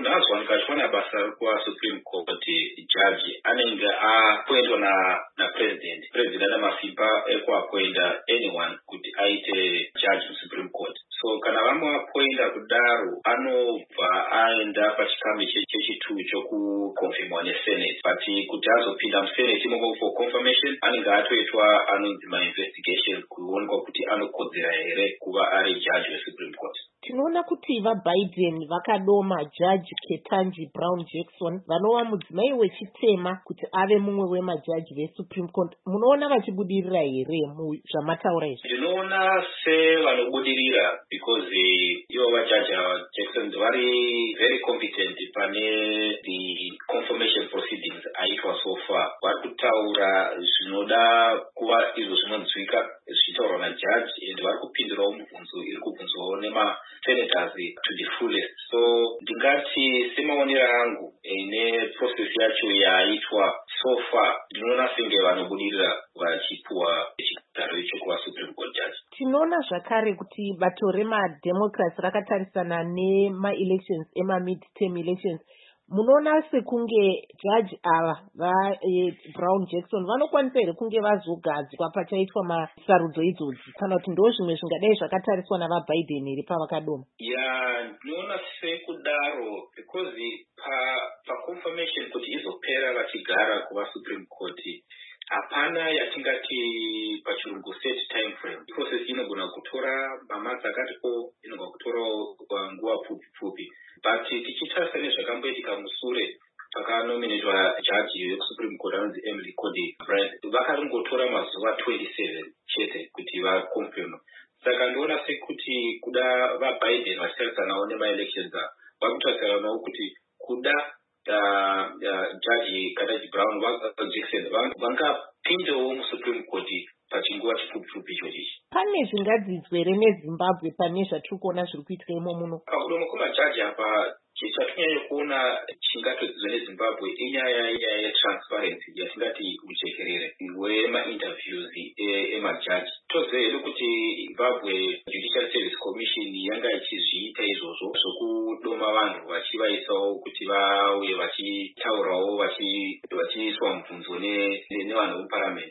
unazwa nikachona basa kwa Supreme Court judge anenge appointwa na president amasimba ekuappointa anyone kuti aite judge Supreme Court. So kana vamuappointa kudaro anobva aenda pachikambi chechitatu chokukonfirmwa neSenate, but kuti azopinda muSenate imomo for confirmation anenge atoitwa anonzi mainvestigation kuonekwa kuti anokodzera here kuva ari judge weSupreme Court. Tinoona kuti vaBiden vakadoma Judge Ketanji Brown Jackson vanova mudzimai wechitema kuti ave mumwe wemajaji veSupreme Court. Munoona vachibudirira here zvamataura izvi? Ndinoona sevanobudirira because ivo vajaji Jackson vari very competent pane the confirmation proceedings aitwa so far. Vari kutaura zvinoda kuva izvo zvinonzwika zvichitaurwa najaji and vari kupindirawo mibvunzo iri kubvunzwawo senators to the fullest. So ndingati semaonera angu neprocess yacho yaitwa so far ndinoona senge vanobudirira vachipuwa chigaro icho kuva Supreme Court judge. Tinoona zvakare kuti bato remademocrats rakatarisana nema-elections ema-mid-term elections. Munoona sekunge judge ava Brown Jackson vanokwanisa here kunge vazogadzwa pachaitwa masarudzo idzodzi kana kuti ndo zvimwe zvingadai zvakatariswa navaBiden here pavakadoma? Ndinoona sekudaro because paconfirmation kuti izopera vachigara kuva Supreme Court hapana yatingati pachirungu set time frame. Process inogona kutora mamadzi akatipo, inogona kutora nguva pfupi. But tichitarisa nezvakamboitika musure pakanominatwa jaji weSupreme Court anonzi Emily Coney Barrett, vakaringotora mazuva 27 chete kuti vakonfirma. Saka ndoona sekuti kuda vaBiden vachitarisanawo nema-elections vari kutarisanawo kuti kuda jaji Ketanji Brown Jackson vangapindawo muSupreme Court pachinguva chipfupi ichochi. Pane zvingadzidzwe here neZimbabwe pane zvatiri kuona zviri kuitika imo muno? Pakudomo kwemajaji apa chatonyanya kuona chingatodzidzwa neZimbabwe inyaya yetransparency yatingati ujekerere wema-interviews emajaji. Toziva hedu kuti Zimbabwe Judicial Service Commission yanga ichizviita izvozvo zvokudoma vanhu vachivaisawo kuti vauye vachitaurawo vachiiswa mubvunzo nevanhu vemuparliament.